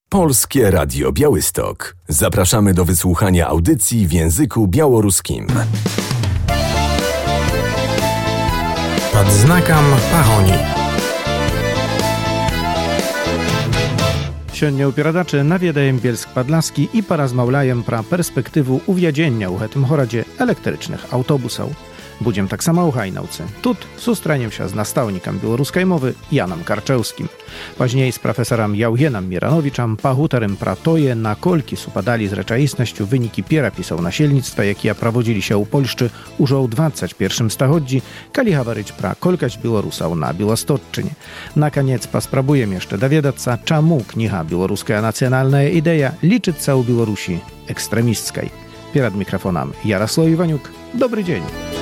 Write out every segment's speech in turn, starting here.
Polskie Radio Białystok. Zapraszamy do wysłuchania audycji w języku białoruskim. Pod znakом Pahoni. Сёння ў перадачы наведаем Бельск-Падласкі і паразмаўляем пра перспектыву ўвядзення ў гэтым горадзе электрычных аўтобусаў. Будзем таксама ў Гайнаўцы. Тут сустрэнемся з настаўнікам беларускай мовы Янам Карчэўскім. Пазней з прафесарам Яўгенам Мірановічам пагутарым пра тое, наколькі супадалі з рэчаіснасцю вынікі перапісаў насельніцтва, якія праводзіліся ў Польшчы ўжо ў 21 стагоддзі, калі гаварыць пра колькасць беларусаў на Беластотчыне. Наканец паспрабуем яшчэ даведацца, чаму кніга «Беларуская нацыянальная ідэя» лічыцца ў Беларусі экстрэмісцкай. Перад мікрафонам Ярослав Іванюк. Добры дзень!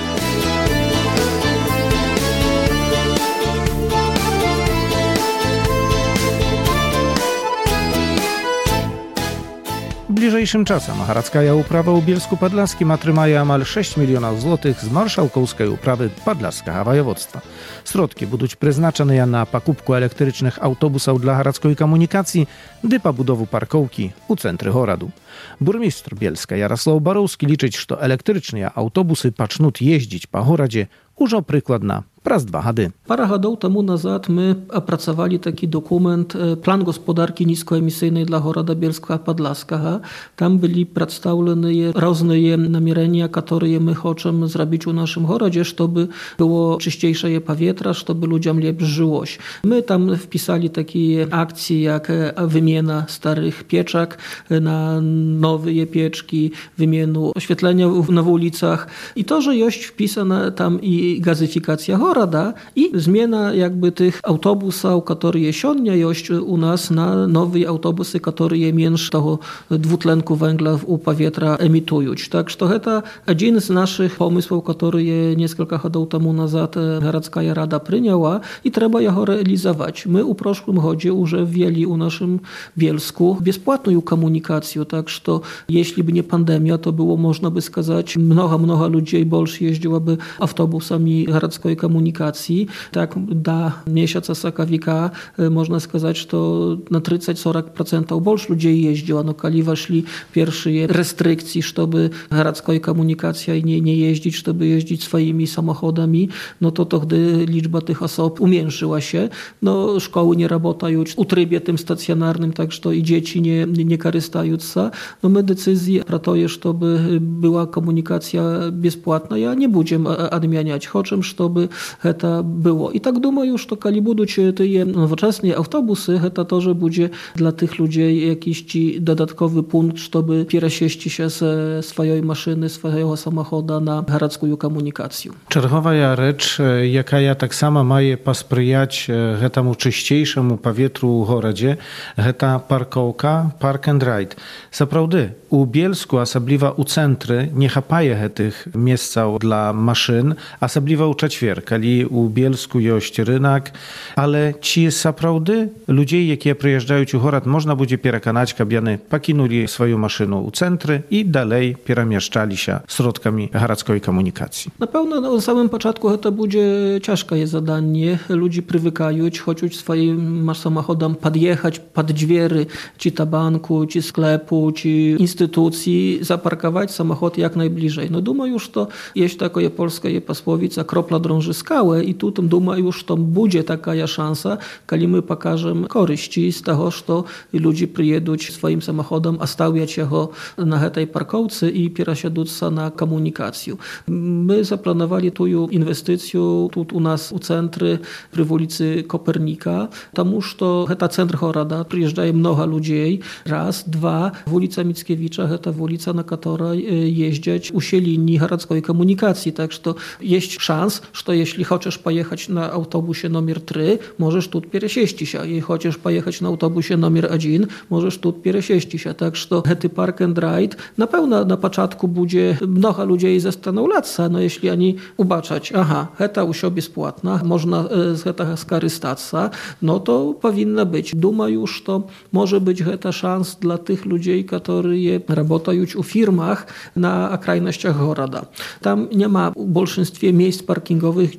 Bliżejszym czasem гарадская ўправа ў Бельску-Падласскім атрымае амаль 6 мільёнаў злотых з маршałkowskiej управы Падласскага воеводства. Środki будуць прызначаныя на пакупку электрычных аўтобусаў для гарадской камунікацыі ды пабудову паркоўкі ў цэнтры гораду. Бурмістр Бельска Ярослав Бароўскі лічыць, што электрычныя аўтобусы пачнуць ездзіць па горадзе ўжо прыкладна праз 2 гады. Parę lat temu nazad my opracowali taki dokument Plan gospodarki niskoemisyjnej dla Horada Bielska-Podlaskiego. Tam byli przedstawione różne namierzenia, które my chcemy zrobić u naszym Horadzie, żeby było czyściejsze powietrze, żeby ludziom lepiej żyło się. My tam wpisali takie akcje jak wymiana starych pieczek na nowe pieczki, wymianu oświetlenia na ulicach i to, że jest wpisana tam i gazyfikacja Horada i zmiana jakby tych autobusów, które jesiennie jest u nas na nowe autobusy, które mniej tego dwutlenku węgla u powietrza emitują. Tak, że to jest jeden z naszych pomysłów, który kilka lat temu nazad Garadzka Rada przyjęła i trzeba je realizować. My u proszłym chodzie już wzięli u naszym Bielsku bezpłatną komunikację, tak, że to, jeśli by nie pandemia, to było można by сказать, mnoho ludzi больше jeździłoby autobusami garadzkiej komunikacji. Tak, do miesiąca sakawika można сказать, że to na 30-40% больше ludzi jeździło. No, kiedy weszli pierwsze restrykcje, żeby garadzkiej komunikacja nie jeździć, żeby jeździć swoimi samochodami, no to wtedy liczba tych osób umniejszyła się. No, szkoły nie pracują w trybie tym stacjonarnym, tak że to i dzieci nie korzystają się. No, my decyzję pro to, żeby była komunikacja bezpłatna, ja nie będziemy odmieniać. Chcę, żeby to było. I tak думаю, że kiedy będą te nowoczesne autobusy, to тоже będzie dla tych ludzi jakiś dodatkowy punkt, żeby przesiąść się ze swojej maszyny, swojego samochodu na garadzką komunikację. Czerwowa rzecz, jaka ja tak sama maje pasprzyjać temu czyściejszemu powietrzu w gorodzie, to parkowka, park and ride. Zaprawdę, u Bielsku, osobliwa u centry, nie chapaje tych miejsc dla maszyn, osobliwa u czwartek, kiedy u Bielsku jest rynek, ale ci zaprawdę ludzie, jakie przyjeżdżają u gorod, można będzie przekonać, kabiany pakinuli swoją maszynę u centry i dalej przemieszczali się środkami garadzkiej komunikacji. Na pewno na samym początku to będzie ciężkie zadanie. Ludzie przywykają, chcą swoim samochodem podjechać pod drzwi, czy to banku, czy sklepu, czy instytucji, zaparkować samochód jak najbliżej. No думаю, że to jest taka polska posłowica, kropla drąży skałę i tu думаю, że to będzie taka szansa, kiedy my pokażemy korzyści z tego, że ludzie przyjedą swoim samochodem, a stawiać go na tej parkowce i przesiądą się na komunikację. My zaplanowali tu inwestycję tu u nas u centry przy ulicy Kopernika, потому что это центр города, приезжает много людей, раз, два, ulica Mickiewicza, to ulica, na której jeździć usieleni garadzkiej komunikacji, tak że jest szans, że jeśli chcesz pojechać na autobusie numer 3, możesz tu przesiąść się, jeśli chcesz pojechać na autobusie numer 1, możesz tu przesiąść się, tak że ten park and ride na pewno na początku będzie mnogo ludzi zastanawiać się, no jeśli oni ubaczać, aha, to usio bezpłatna, można z tego skorzystać, no to powinno być. Думаю, że to może być ta szans dla tych ludzi, którzy pracują u firmach na okrajnościach goroda. Tam nie ma w большинствie miejsc parkingowych,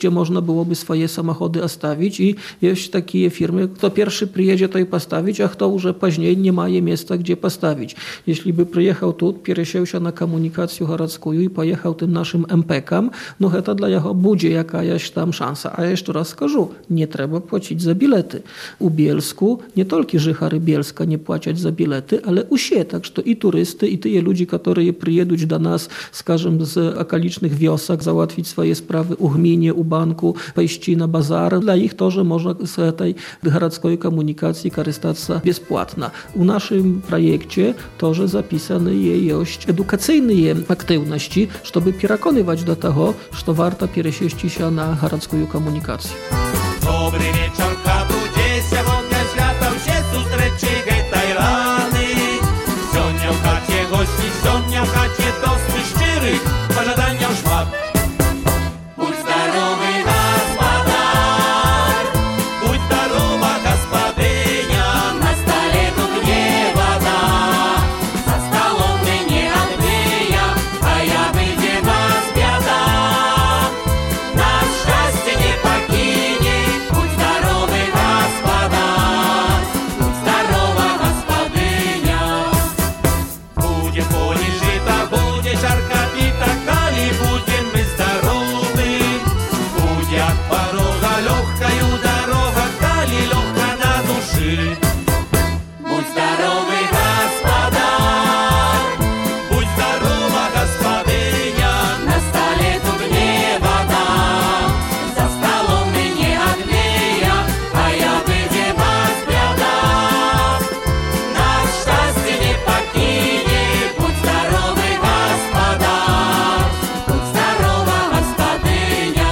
gdzie można byłoby swoje samochody ostawić i jest takie firmy, kto pierwszy przyjedzie, to i postawić, a kto już później nie ma miejsca, gdzie postawić. Jeśli by przyjechał tu, przesiął się na komunikację городскую i pojechał tym naszym MPK-am, no to dla jego będzie jakaś tam szansa. A jeszcze raz скажу, nie trzeba płacić za bilety. U Bielsku nie tylko Żychary Bielska nie płacić za bilety, ale usie, tak że i turysty, i tyje ludzi, którzy przyjedą do nas, скажем, z okolicznych wiosek, załatwić swoje sprawy u gminie, u banku, pójść na bazar. Dla ich to, że można z tej городской komunikacji korzystać bezpłatna. U naszym projekcie to, że zapisane jest edukacyjne aktywności, żeby przekonywać do tego, że warto przesiąść się na городскую komunikację. Dobry wieczór, kabrudziesia, wątka świata, się zustreczy, hejtaj rany. Sionia w chacie gości, sionia w chacie tosty szczerych, pożadania szmat. Будь здоровый, господар, будь здорова, господыня, на столе тут не вода, за столом мы не одни, а я выйди вас беда. Нас счастье не покинет, будь здоровый, господар, будь здорова, господыня. Будет поле жито, будет жарко пита, коли будем мы здоровы. Будет от порога легкою дорога, коли легко на души. Будь здоровый, господар, будь здорова, господыня, на столе тут не вода, за столом мы не одни, а я выйди вас беда. Нас счастье не покинет, будь здоровый, господар, будь здорова, господыня.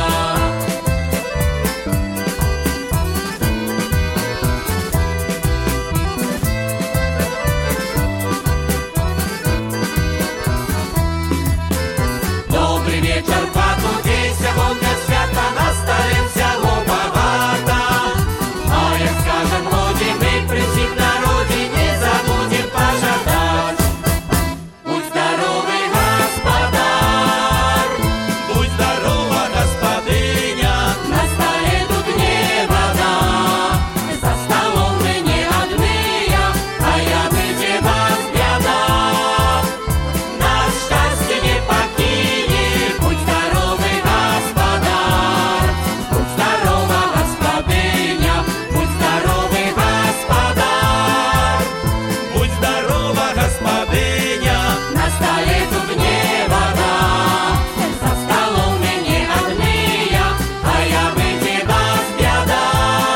Добрый вечер, покутейся, вонка свята, на столе всего богато. А як скажем, годі ми при всіх народі не забудем пожадать. Будь здоровый, господар, будь здорова, господыня, на столе тут не вода, за столом мы не одни, а я выйди вас беда. Нас счастье не покинет, будь здоровый, господар, будь здорова, господыня, будь здоровый, господар, будь здорова, господыня, на столе тут не вода, за столом мы не одни, а я выйди вас беда.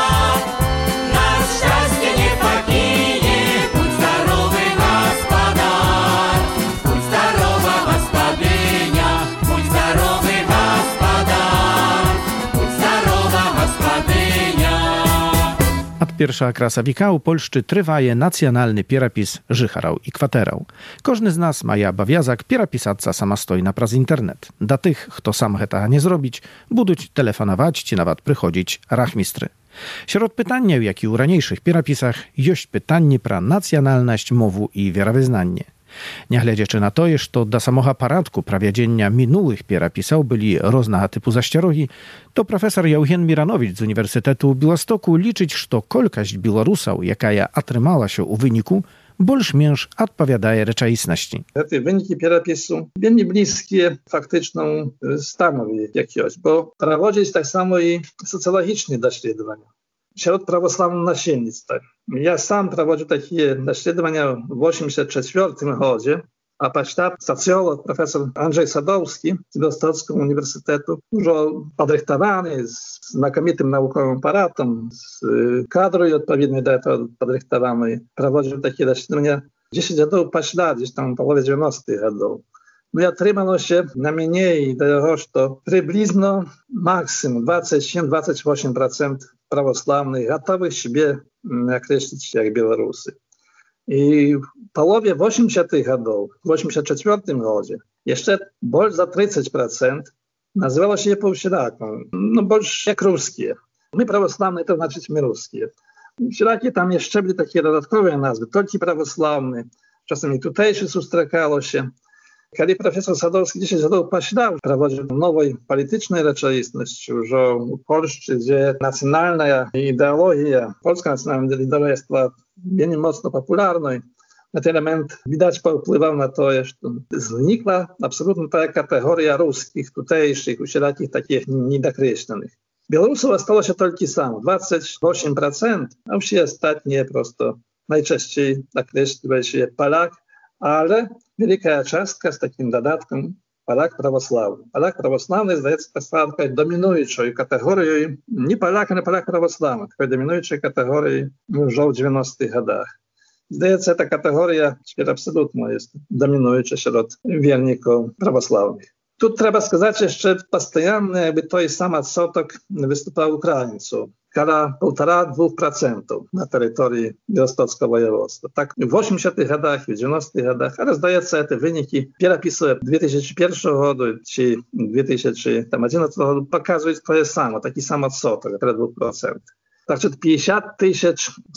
Нас счастье не покинет, будь здоровый, господар, будь здорова, господыня, будь здоровый, господар, будь здорова, господыня. Od pierwsza klasa wika u Polszczy trywaje nacjonalny pierapis Życharał i kwaterał. Każdy z nas ma obowiązek pierapisatca samostojna przez internet. Dla tych, kto sam heta nie zrobić, buduć telefonować czy nawet przychodzić rachmistry. Wśród pytania, jak i u raniejszych pierapisach, jest pytanie pra nacjonalność mowu i wierowyznanie. Nie glediaczy na to, iż to do samocha paradku prawiedzenia minulych pierapisał byli różnego typu zaścierogi, to profesor Jauchen Miranowicz z Uniwersytetu w Białymstoku liczyć, że kolkość Białorusał, jaka otrzymała się u wyniku, больш-менш odpowiadaje rzeczywistości. Te wyniki pieropisu bardzo bliskie faktyczną stanowi jakiegoś, bo prowadzić tak samo i socjologiczne doświadczenia wśród prawosławnego nasiennictwa. Ja sam prowadził takie doświadczenia w 1984 roku, a pośta socjolog profesor Andrzej Sadowski z Białostockiego Uniwersytetu, dużo podrychtowany, z znakomitym naukowym aparatem, z kadrą odpowiednio do tego podrychtowanej, prowadził takie doświadczenia 10 lat pośla, gdzieś tam w połowie 90-tych lat. No i otrzymało się na mniej do tego, że przybliżno maksimum 27-28% prawosławnych gotowych siebie określić jak Białorusy. I w połowie 80-tych latów, w 84 roku, jeszcze больше za 30% nazywało się półsieraką, no больше jak ruskie. My prawosławne to znaczy my ruskie. Sieraki tam jeszcze byli takie dodatkowe nazwy, tylko prawosławne, czasami tutejszy sustrakało się. Kiedy profesor Sadowski 10 lat myślał w prawodzie nowej politycznej rzeczywistości, że w Polsce, gdzie nacjonalna ideologia, polska nacjonalna ideologia była bardzo mocno popularna, ten element widać wpływał na to, że znikła absolutnie ta kategoria ruskich, tutejszych, usiedlakich, takich niedokreślonych. Białorusów zostało się tylko samo, 28%, a wszyscy ostatnie prosto najczęściej określiły się Polak, ale wielka częstka z takim dodatkiem Polak prawosławny. Polak prawosławny zdaje się stała dominującą kategorią, nie Polak, ale Polak prawosławny, tylko dominującą kategorią już w 90-tych latach. Zdaje się, ta kategoria absolutnie jest dominująca wśród wierników prawosławnych. Tu trzeba сказать jeszcze постоянно, jakby to jest sam odsetek występował Ukraińców. Kala 1,5–2% na terytorii białostockiego województwa. Tak w 80-tych latach, w 90-tych latach, ale zdaje się, te wyniki pieropisu 2001 roku czy 2011 roku pokazują to samo, taki sam odsetek, około 2%. Także 50 000,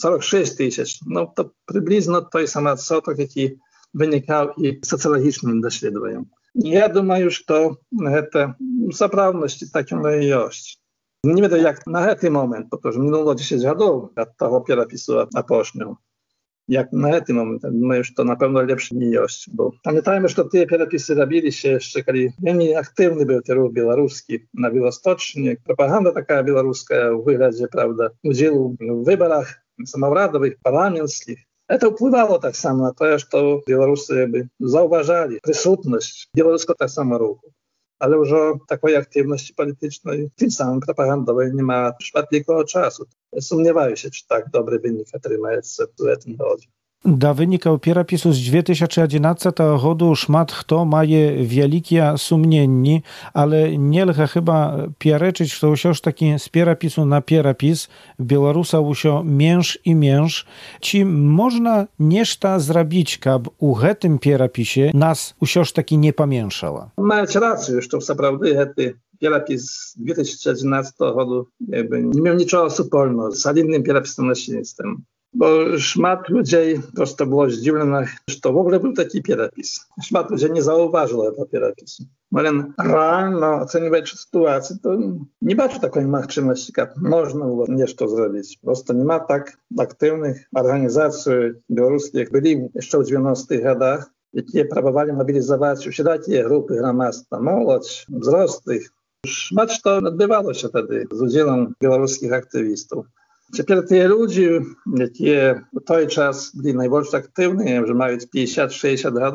46 000, no to przybliżno to jest sam odsetek, jaki wynikał i socjologicznym doświadczeniem. Ja думаю, что это сапраўднасці taką ilość. Nie wiem jak na ten moment, bo minęło 10 lat od tego pieropisu apóźnił. Jak na ten moment, думаю, że to na pewno lepsza ilość, bo pamiętajmy, że te pieropisy robili się jeszcze, kiedy mniej aktywny był ten ruch białoruski na Białostocznie. Propaganda taka białoruska w wyгляdzie, prawda, udziału w wyborach samoradowych, parlamentarnych. To wpływało tak samo na to, że to Białorusy jakby zauważali prysutność białoruskiego tak samo ruchu. Ale już takiej aktywności politycznej, tym samym propagandowej nie ma przypadkowego czasu. Sumniewają się, czy tak dobry wynik otrzymaється w tym roku. Da wynikał pieropisu z 2011 roku szmat kto maje wielkie sumnienni, ale nie lcha chyba piereczyć, że już taki z pieropisu na pieropis Białorusa usio męż i męż. Czy można nieszta zrobić, aby u tym pieropisie nas usioż taki nie pamięszała? Macie rację, że to naprawdę pieropis z 2011 roku jakby nie miał niczego wspólnego z innym pieropisem na świństwem. Bo szmat ludzi prosto było zdziwionych, że to w ogóle był taki pieropis. Szmat ludzi nie zauważyło tego pieropisu. Ale realno oceniać sytuację, to nie baczy takiej możliwości, jak można było nešto zrobić. Prosto nie ma tak aktywnych organizacji białoruskich, jak byli jeszcze w 90-tych latach, jakie próbowali mobilizować wszelakie grupy gramadztwa, młodzież, wzrosłych. Szmat to odbywało się wtedy z udziałem białoruskich aktywistów. Teraz te ludzie, jakie w ten czas byli najbardziej aktywni, że mają 50–60 lat,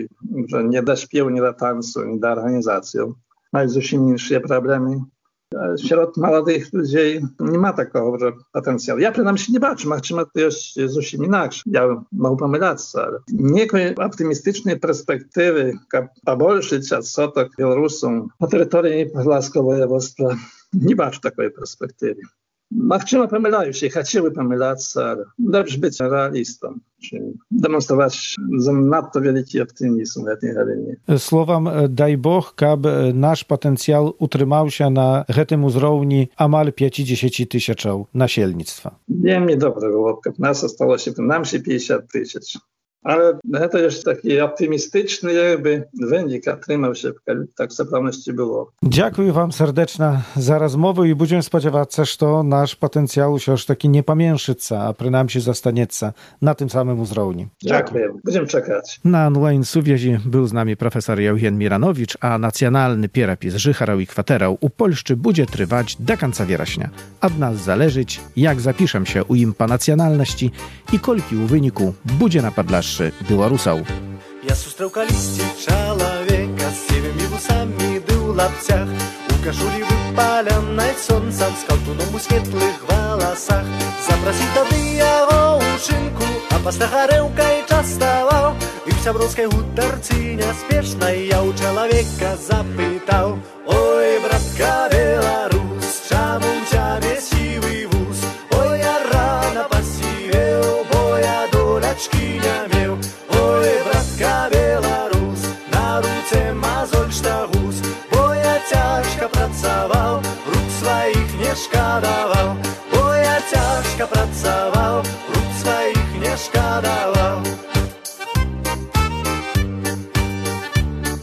że nie do śpiewu, nie do tańcu, nie do organizacji, mają zupełnie mniejsze problemy. Wśród młodych ludzi nie ma takiego potencjału. Ja przynajmniej nie baczę, może to jest zupełnie inaczej. Ja mogę pomylać się, ale niejakiej optymistycznej perspektywy, jak poboljszyć odsetek Białorusów na terytorium podlaskiego województwa, nie baczę takiej perspektywy. Może pomylają się, chciały pomylać się, ale dobrze być realistą, czyli demonstrować zanadto wielki optymizm w tej galinie. Słowam, daj Boh, aby nasz potencjał utrzymał się na tym uzrowni amal 50 000 nasielnictwa. Nie dobre było, jak nas zostało się, nam się 50 000. Ale to jest taki optymistyczny jakby wynik, otrzymał się, tak w zupełności było. Dziękuję wam serdecznie za rozmowę i będziemy spodziewać się, że nasz potencjał się już taki nie pamięszyca, a przynajmniej zostanieca na tym samym uzrowni. Dziękuję. Będziemy czekać. Na online suwiezi był z nami profesor Eugen Miranowicz, a nacjonalny pieropis Życharał i Kwaterał u Polszczy będzie trwać do końca września. Od nas zależeć, jak zapiszem się u im po nacjonalności i kolki u wyniku będzie na Podlaszczy Białorusаў. Я сустрэў калісьці чалавека з сівымі вусамі ды ў лапцях, у кашулі выпаленай сонцам, з каўтуном у светлых валасах. Запрасіў тады яго ў шынку, а пасля гарэўкай частаваў, і ў сяброўскай гутарцы няспешнай я ў чалавека запытаў: ой, братка беларус, чаму ў цябе сівы вус? Ой, я рана пасівеў, бо я долячкі не меў. Ой, братка беларус, на руцэ мазоль штагус, бо я цяжка працаваў, рук сваіх не шкадаваў. Бо я цяжка працаваў, рук сваіх не шкадаваў.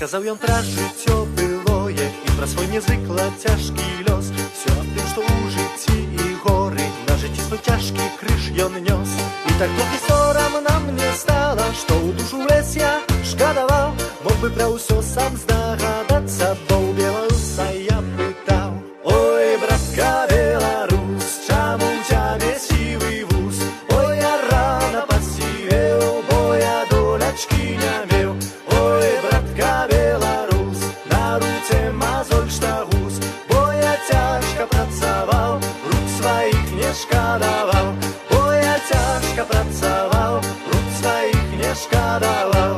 Расказаў ён пра жыццё былое і пра свой нязвыкла цяжкі лёс. Всё аб тым, што ў жыцці і горы на жыцці свой цяжкі крыж ён нёс. І так трохі сорамна мне стала, што ў душу лез я шкадаваў. Мог бы пра ўсё сам здагадацца, бо ў беларуса я пытаў: ой, братка беларус, чаму ў цябе сівы вуз? Ой, я рана пасівеў, бо я долячкі не меў. Ой, братка беларус, на руцэ мазоль штагус, бо я цяжка працаваў, рук сваіх не шкадаваў. Бо я цяжка працаваў, рук сваіх не шкадаваў.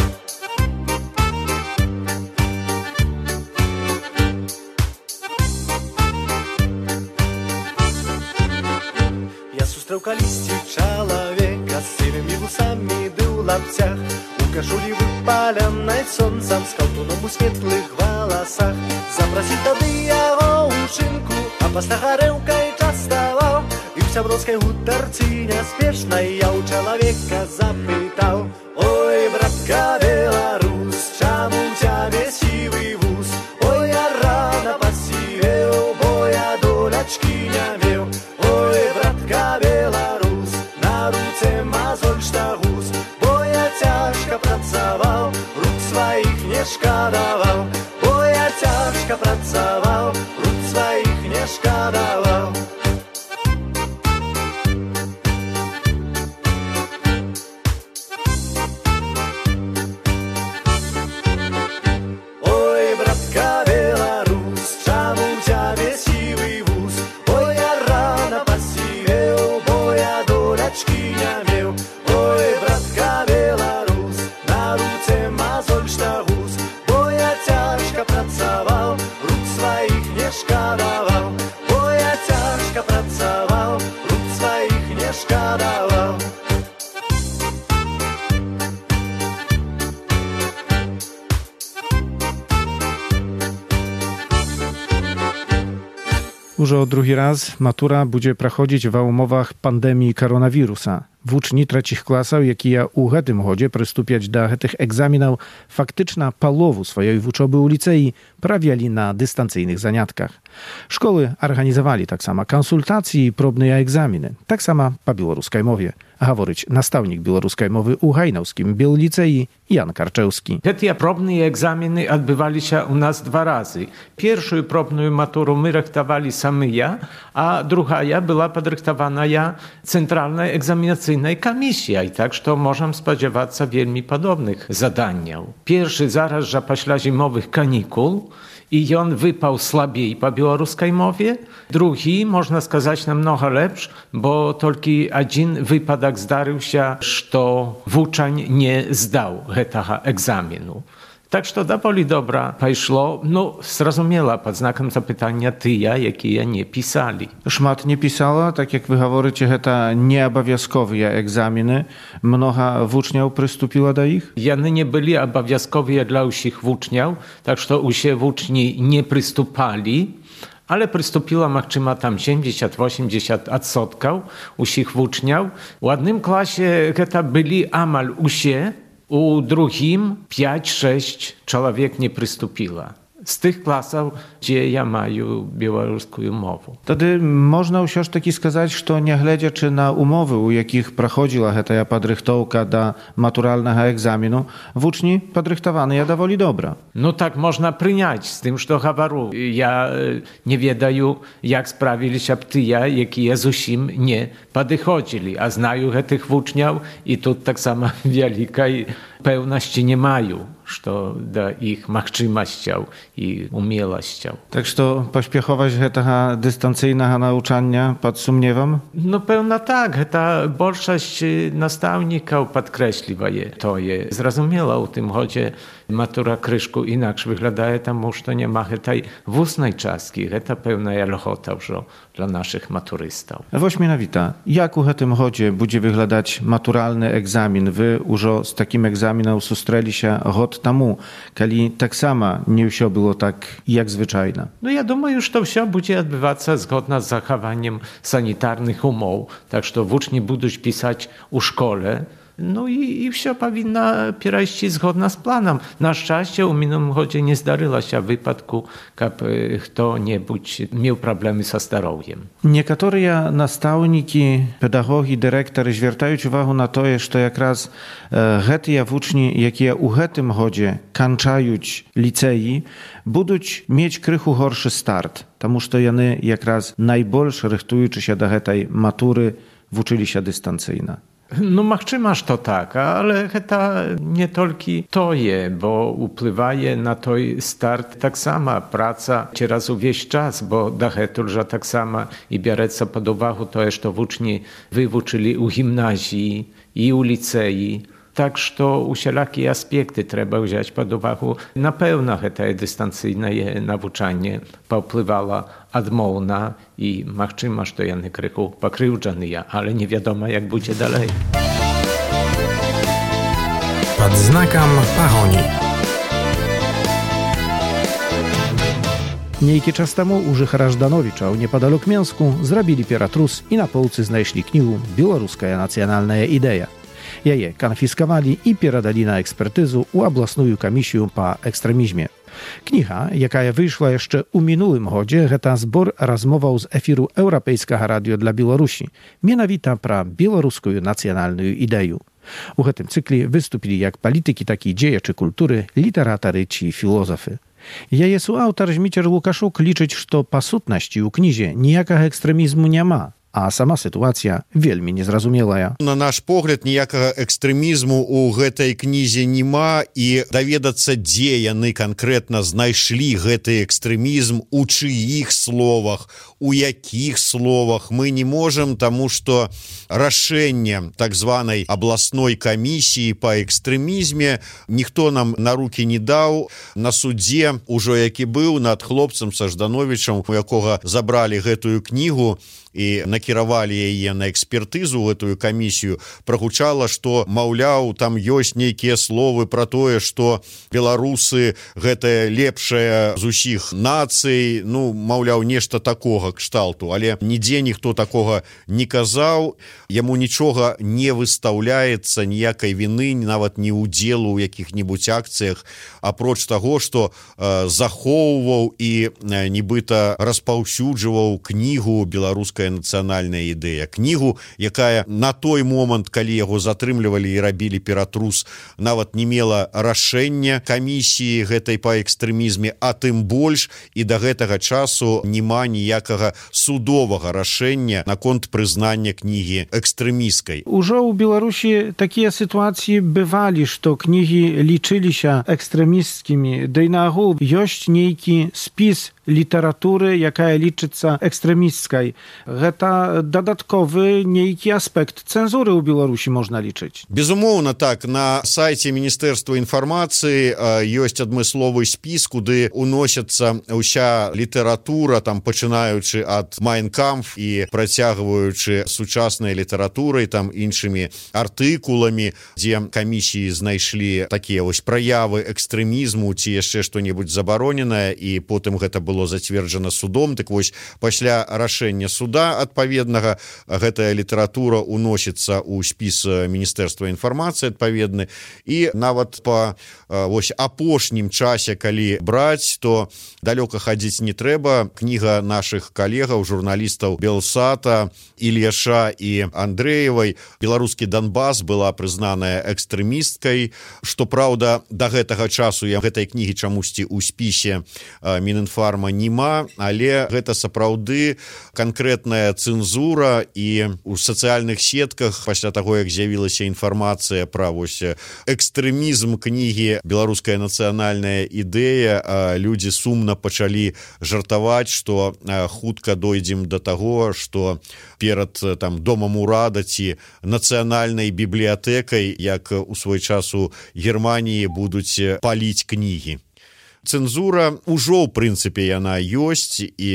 Калісьці чалавека з сівымі вусамі ды ў лапцях, у кашулі выпаленай сонцам, з каўтуном у светлых валасах. Запрасіць тады яго ў чынку, а пасля гарэўкай частаваў. І ў сяброўскай гутарцы няспешнай я ў чалавека запытаў: ой, братка беларус, чаму ў цябе сівы вуз? Ой, я рана пасівеў, бо я долячкі не меў. Ой, братка беларус, на руцэ мазоль штагус, бо я цяжка працаваў, рук сваіх не шкадаваў. Бо я цяжка працаваў, рук сваіх не шкадаваў. Ой, братка беларус, чаму ў цябе сівы вуз? Ой, я рана пасівеў, бо я долячкі не меў. Ой, братка беларус, на руцэ мазоль штагус, бо я цяжка працаваў, рук сваіх не шкадаваў. Бо я цяжка працаваў, рук сваіх не шкадаваў. Уже drugi raz matura będzie проходить w umowach pandemii koronawirusa. Włóczni trzecich klasów, jakie u гэтym godzie przystąpiać do tych egzaminów, faktyczna połowu swojej uczoby u licei prawiali na dystancyjnych zaniatkach. Szkoły organizowali tak samo konsultacje i próbne egzaminy, tak samo po białoruskiej mowie. Говорить наставник белорусской мовы у Гайнаўскім Белліцеі Ян Карчэўскі. Гэтыя пробныя экзамены адбываліся ў нас 2 разы. Першую пробную матуру мы рыхтавалі самыя, а другая была падрыхтаваная Цэнтральнай экзаменацыйнай камісіяй, так што можам спадзявацца вельмі падобных заданняў. Першы зараз жа пасля зімовых канікул, i on wypał słabiej po białoruskiej mowie. Drugi, można сказать, намного lepszy, bo tylko jeden wypadek zdarzył się, że wuczań nie zdał tego egzaminu. Tak, że dowoli dobra poszło, no, zrozumiała pod znakiem zapytania tyja, jakie nie pisali. Szmat nie pisała, tak jak wy mówicie, to nieobowiązkowe egzaminy. Mnoga wuczniów przystąpiła do ich? Jany nie byli obowiązkowe dla wszystkich wuczniów, tak że usie wuczni nie przystąpali, ale przystąpiła makczyma tam 70-80% usich wuczniów. W jednym klasie to byli amal usie, u drugim 5-6 człowiek nie przystąpiła. Z tych klasów, gdzie ja mają białoruską umowę. Wtedy można już taki сказать, że nie glede czy na umowy, u jakich prochodziła ta podrychtowka do maturalnego egzaminu, wuczni podrychtowany ja dowoli dobra. No tak można przyjąć z tym, że gawaru. Ja nie wiedаю, jak sprawili się ptyja, jakie zusim nie podchodzili, a znają tych wuczniów i tu tak samo wielkiej pewności nie mają, że do ich machczymością i umiejętnością. Tak, że pośpiechować tego dystancyjnego nauczania podsumniewam? No pełna tak, ta większość nastavników podkreśliła to je. Zrozumiała u tym chodzie matura kryszku inaczej wygląda, тому że nie ma tej wusnej czaski, to pełna jalchota już dla naszych maturystów. Wośmienowita, jak u tym chodzie będzie wyglądać maturalny egzamin? Wy już z takim egzaminem sustrzeli się rok temu, kiedy tak samo nie wszystko było tak jak zwyczajne. No ja думаю, że to wszystko będzie odbywać się zgodnie z zachowaniem sanitarnych umów, tak że wuczni będą pisać u szkole No i все powinno przejść zgodnie z planem. Na szczęście u minionym roku nie zdarzyło się wypadku, aby kto-niebudź miał problemy ze zdrowiem. Niektóre nastawniki, pedagogi, dyrektory zwracają uwagę na to, że jakraz te uczni, jakie u tym chodzie kończają licei, będą mieć krychu gorszy start, тому что вони jakraz najbolsze rychtując się do tej matury uczyli się dystancyjnie. No machczymasz to tak, ale to nie tylko to je, bo upływaje na to start tak sama praca teraz wieś czas, bo dachetul, że tak sama i biereca pod uwagę to, że uczni wyuczyli u gimnazji i u licei. Tak, że wszelakie aspekty trzeba wziąć pod uwagę. Na pewno to dystancyjne nauczanie popływało odmowna i machczyma, że to jany krychu pokrzywdzony, ale nie wiadomo, jak będzie dalej. Pod znakiem Pahoni. Niejki czas temu u Żychara Żdanowicza u niepodalok Mięsku zrobili pieratrus i na półce znaleźli knigę Białoruska nacjonalna idea. Jeje konfiskowali i pieradali na ekspertyzu u oblastную komisję po ekstremizmie. Kniha, jaka wyszła jeszcze u minulym chodzie, to zbor rozmował z efiru Europejskiego Radio dla Białorusi, mianowita pra białoruską nacjonalną ideę. U tym cykli wystupili jak polityki, tak i dziejaczy kultury, literatory czy filozofy. Jeje su autor Żmicier Łukaszuk liczyć, że po sutności u knizie nijakego ekstremizmu nie ma. А сама сітуацыя вельмі незразумелая. На наш погляд, ніякага экстрэмізму ў гэтай кнізе няма, і даведацца, дзе яны канкрэтна знайшлі гэты экстрэмізм, у чыіх словах, у якіх словах мы не можам, таму што рашэнне так званай абласной камісіі па экстрэмізме ніхто нам на рукі не даў. На судзе ужо які быў над хлопцам са Ждановічам, у якога забралі гэтую кнігу і накіравалі яе на экспертызу, гэтую камісію, прагучала, што, маўляў, там ёсць нейкія словы пра тое, што беларусы гэтая лепшая з усіх нацый, ну, маўляў, нешта такога кшталту, але нідзе ніхто такога не казаў, яму нічога не выстаўляецца, ніякай віны, нават ні ўдзелу ў якіх-небудзь акцыях, апроч таго, што захоўваў і нібыта распаўсюджваў кнігу беларускай нацыянальная ідэя. Кнігу, якая на той момант, калі яго затрымлівалі і рабілі ператрус, нават не мела рашэння камісіі гэтай па экстрэмізме, а тым больш і да гэтага часу няма ніякага судовага рашэння наконт прызнання кнігі экстрэмісцкай. Ужо ў Беларусі такія сітуацыі бывалі, што кнігі лічыліся экстрэмісцкімі, да і нагул ёсць нейкі спіс literatury, jaka liczyca ekstremistskiej. To dodatkowy niejki aspekt cenzury u Białorusi można liczyć. Безумоўна, так. На сайце Міністэрства інфармацыі ёсць адмысловы спіс, куды уносяцца ўся літаратура, там пачынаючы ад Mein Kampf і працягваючы сучаснай літаратурай, там іншымі артыкуламі, дзе камісіі знайшлі такія вось праявы экстрэмізму ці яшчэ што-небудзь забароненае, і потым гэта было зацверджана судом. Так вось, пасля рашэння суда адпаведнага гэтая літаратура уносіцца ў спіс Міністэрства інфармацыі адпаведны, і нават па вось апошнім часе, калі браць, то далёка хадзіць не трэба. Кніга нашых калегаў, журналістаў Белсата, Ільяша і Андрэевай «Беларускі Донбас» была прызнаная экстрэмісткай. Што праўда, да гэтага часу гэтай кнігі чамусьці ў спісе Мінінфарма нема, але гэта сапраўды канкрэтная цэнзура, і ў сацыяльных сетках пасля таго, як з'явілася інфармацыя пра вось экстрэмізм кнігі «Беларуская нацыянальная ідэя», людзі сумна пачалі жартаваць, што хутка дойдзем да таго, што перад там домам урада ці нацыянальнай бібліятэкай, як у свой час у Германіі, будуць паліць кнігі. цэнзура ўжо ў прынцыпе яна ёсць і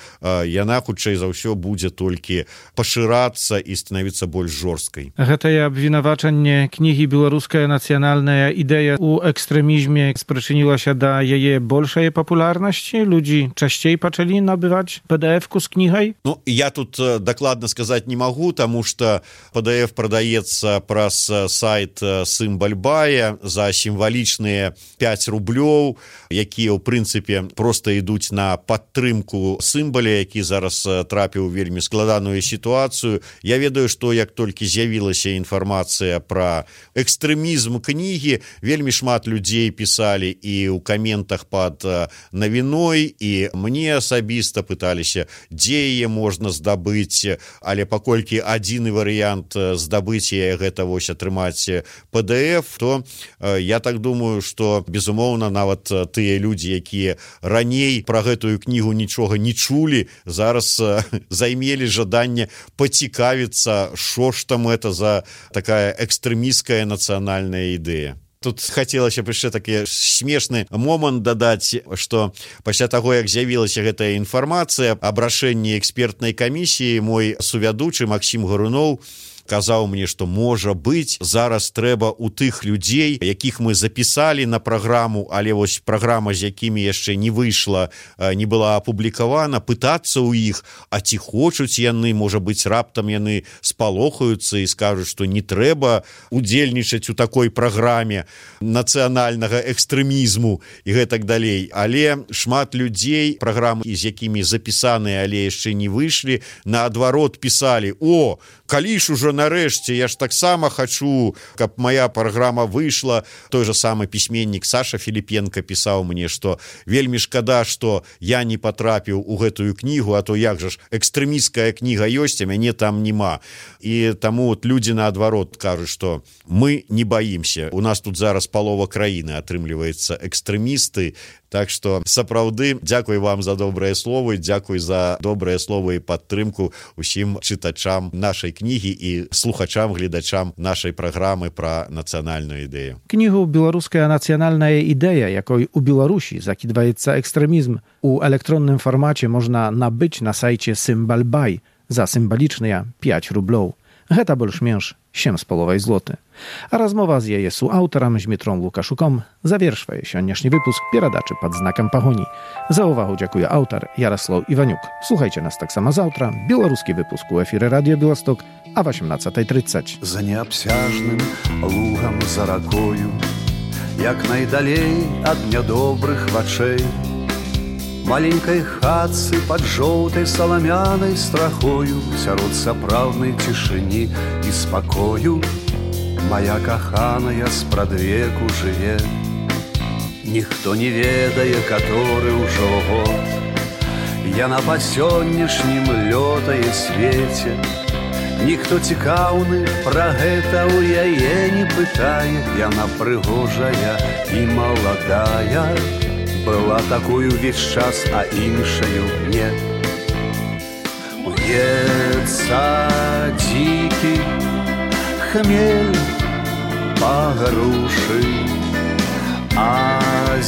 яна хутчэй за ўсё будзе толькі пашырацца і станавіцца больш жорсткай. Гэтае абвінавачанне кнігі «Беларуская нацыянальная ідэя» у экстрэмізме спрычынілася да яе большай папулярнасці? Людзі часцей пачалі набываць PDF-ку з кнігай? Ну, я тут дакладна сказаць не магу, таму што PDF прадаецца праз сайт Сымбальбая за сімвалічныя 5 рублёў, якія ў прынцыпе проста ідуць на падтрымку Сымбаля, які зараз трапіў у вельмі складаную сітуацыю. Я ведаю, што як толькі з'явілася інфармацыя пра экстрэмізм кнігі, вельмі шмат людзей пісалі і ў каментах пад навіной, і мне асабіста пыталіся, дзе яе можна здабыць, але паколькі адзіны варыянт здабыць яе гэта вось атрымаць PDF, то я так думаю, што безумоўна нават тыя людзі, якія раней пра гэтую кнігу нічога не чулі, зараз займелі жаданне пацікавіцца, што ж там это за такая экстрэмісцкая нацыянальная ідэя. Тут хацелася б яшчэ такі смешны момант дадаць, што пасля таго, як з'явілася гэтая інфармацыя аб рашэнні экспертнай камісіі, мой сувядучы Максім Гаруноў казаў мне, што можа быць зараз трэба у тых людзей, якіх мы запісалі на праграму, але вось праграма, з якімі яшчэ не выйшла, не была апублікавана, пытацца ў іх, а ці хочуць яны, можа быць, раптам яны спалохаюцца і скажуць, што не трэба удзельнічаць у такой праграме нацыянальнага экстрэмізму і гэтак далей. Але шмат людзей, праграмы, з якімі запісаныя, але яшчэ не выйшлі, наадварот пісалі: «О, калі ж ужо нарэшце, я ж таксама хачу, каб моя праграма выйшла». Той же самы пісьменнік Саша Філіпенка пісаў мне, што вельмі шкада, што я не патрапіў у гэтую кнігу, а то як жа ж экстрэмісцкая кніга ёсць, а мяне там нема. І таму от людзі наадварот кажуць, што мы не баімся. У нас тут зараз палова краіны атрымліваецца экстрэмісты. Так што, сапраўды, дзякуй вам за добрыя словы, дзякуй за добрыя словы і падтрымку усім чытачам нашай кнігі і слухачам, гледачам нашай праграмы пра нацыянальную ідэю. Кнігу «Беларуская нацыянальная ідэя», якой у Беларусі закідваецца экстрэмізм, у электронным фармаце можна набыць на сайце Сымбальбай за сімвалічныя 5 рублёў. Гэта больш-менш 7,5 злоты. А размова з яе суаўтарам Змітром Лукашуком завершвае сённяшні выпуск перадачы «Пад знакам пагоні». За увагу дзякуе аўтар Яраслаў Іванюк. Слухайце нас таксама заўтра. Беларускі выпуск у эфіры Радіё Беласток а 18:30. За неабсяжным лугам за ракою, як найдалей ад нядобрых вачэй, маленькай хатцы пад жоўтай саламянай страхою, сярод сапраўднай цішыні і спакою, моя каханая спрадвеку жыве. Ніхто не ведае, каторы ўжо год, яна па сённяшнім лётае свеце. Ніхто цікаўны пра гэта ў яе не пытае, яна прыгожая і маладая, была такую ўвесь час, а іншаю не. Уецца дзікі хмель па грушы, а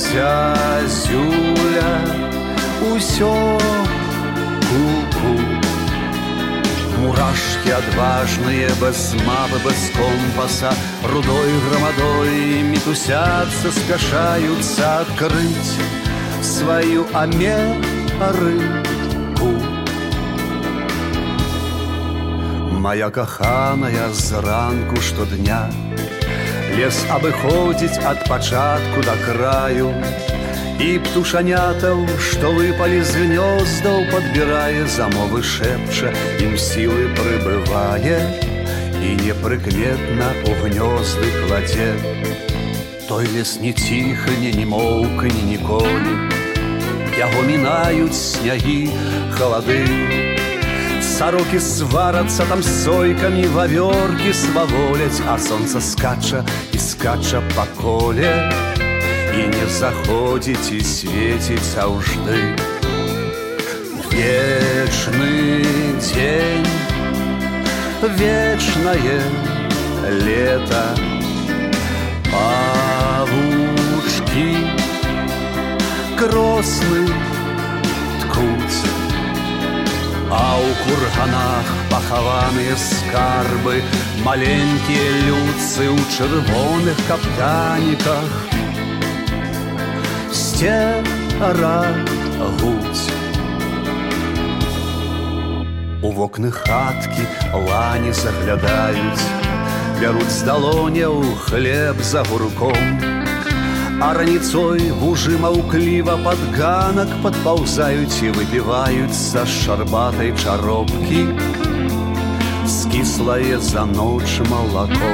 зязюля усё ку-ку. Мурашкі адважныя, без мапы, без компаса, рудой грамадой мітусяцца, спяшаюцца адкрыць сваю Амерыку. Моя каханая зранку штодня лес абыходзіць ад пачатку да краю, і птушанятаў, што выпалі з гнёздаў, падбірае, замовы шэпча, ім сілы прыбывае і непрыкметна ў гнёзды кладзе. Той лес не ціхне, не моўкне ніколі, яго мінаюць снягі, халады. Сарокі сварацца там сойкамі, вавёркі сваволяць, а сонца скача і скача па коле, і не заходзіць і свеціць заўжды. Вечны дзень, вечнае лета, павучкі кросны ткуць. А ў курганах пахаваныя скарбы, маленькія людцы ў чырвоных каптаніках сцерагуць. У вокны хаткі лані заглядаюць, бяруць з далоняў хлеб за гурком, а раніцой вужы маўкліва пад ганак падпаўзаюць і выпіваюць са шарбатай чаропкі скіслае за ноч малако.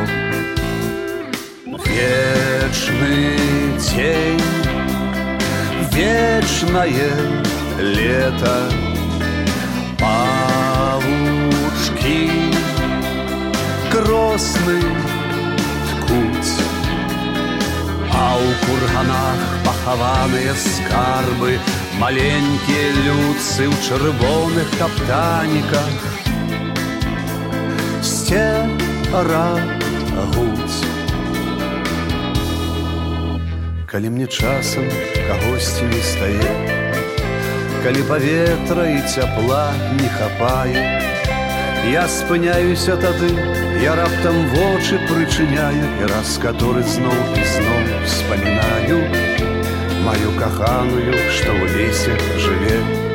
Вечны дзень, вечнае лета, павучкі кросны ткуць. А ў курганах пахаваныя скарбы, маленькія людцы ў чырвоных каптаніках сцерагуць. Калі мне часам кагосьці не стае, калі паветра і цяпла не хапае, я спыняюся тады, я раптам вочы прычыняю і раз каторы зноў і зноў вспамінаю маю каханую, што ў лесе жыве.